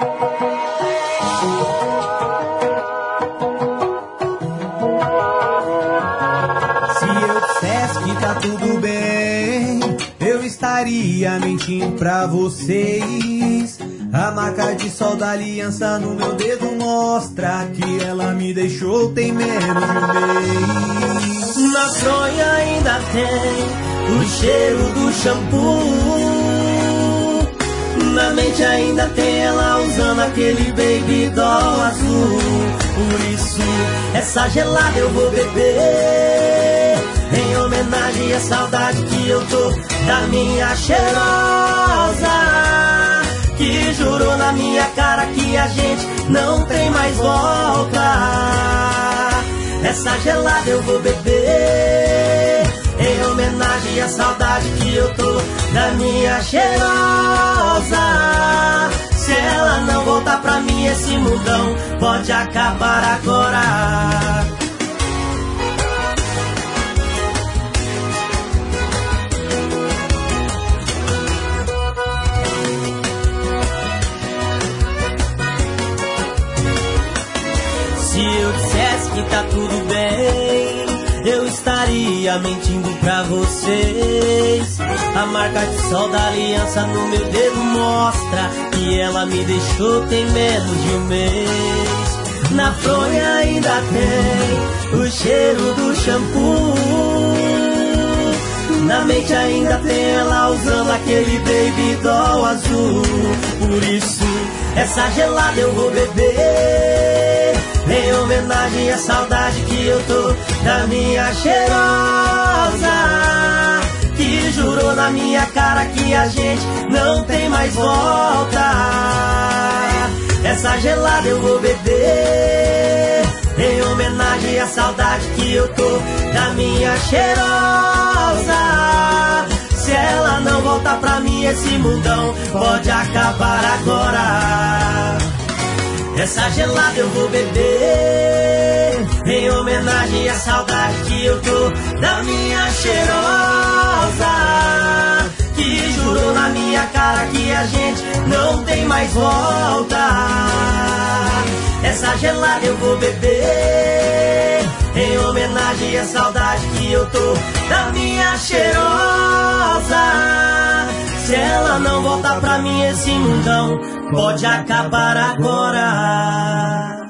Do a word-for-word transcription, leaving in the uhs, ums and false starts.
Se eu dissesse que tá tudo bem, eu estaria mentindo pra vocês. A marca de sol da aliança no meu dedo mostra que ela me deixou tem menos de um mês. Na fronha ainda tem o cheiro do shampoo. Na mente ainda tem ela usando aquele baby doll azul. Por isso, essa gelada eu vou beber, em homenagem à saudade que eu tô da minha cheirosa, que jurou na minha cara que a gente não tem mais volta. Essa gelada eu vou beber, em homenagem à saudade que eu tô da minha cheirosa. Se ela não voltar pra mim, esse mundão pode acabar agora. Se eu dissesse que tá tudo bem, eu estaria mentindo pra vocês. A marca de sol da aliança no meu dedo mostra que ela me deixou tem menos de um mês. Na fronha ainda tem o cheiro do shampoo. Na mente ainda tem ela usando aquele baby doll azul. Por isso, essa gelada eu vou beber, em homenagem à saudade que eu tô da minha cheirosa, que jurou na minha cara que a gente não tem mais volta. Essa gelada eu vou beber, em homenagem à saudade que eu tô da minha cheirosa. Se ela não voltar pra mim, esse mundão pode acabar agora. Essa gelada eu vou beber, em homenagem à saudade que eu tô da minha cheirosa, que jurou na minha cara que a gente não tem mais volta. Essa gelada eu vou beber, em homenagem à saudade que eu tô da minha cheirosa. Se ela não voltar pra mim, esse mundão pode acabar agora.